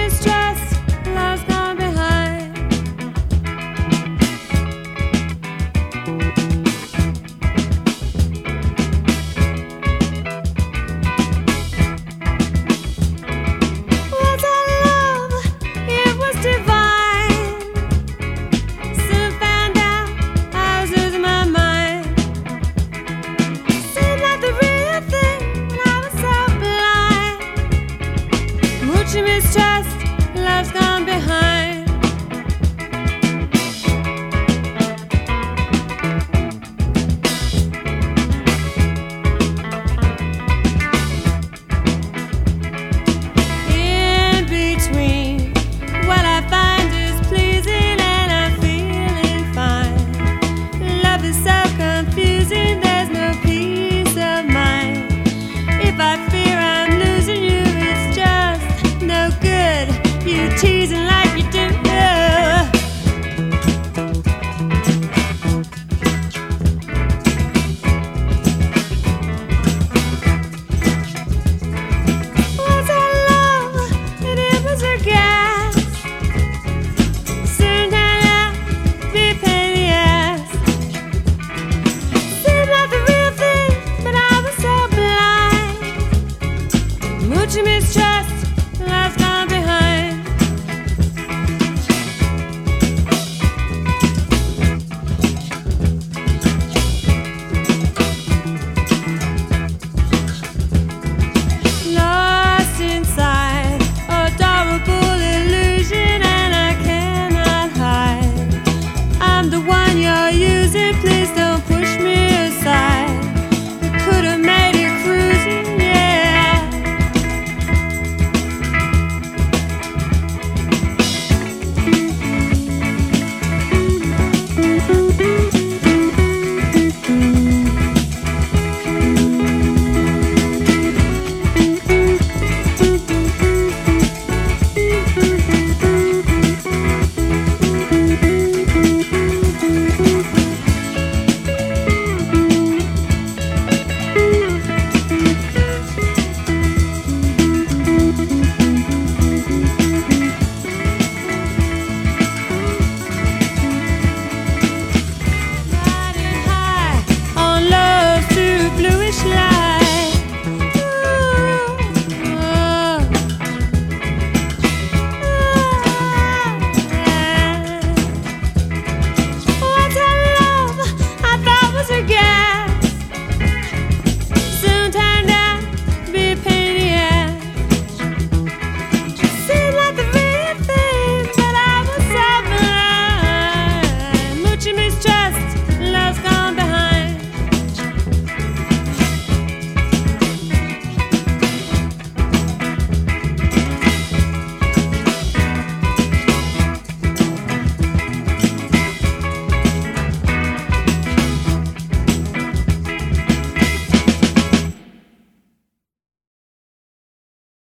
mistrust, love's gone behind. Was our love? It was divine. Soon found out I was losing my mind. Seemed like the real thing when I was so blind. Much mistrust, love's gone behind. In between, what I find is pleasing and I'm feeling fine. Love is so confusing, there's no peace of mind. If I fear I'm losing you, it's just no good. You teasing like you do.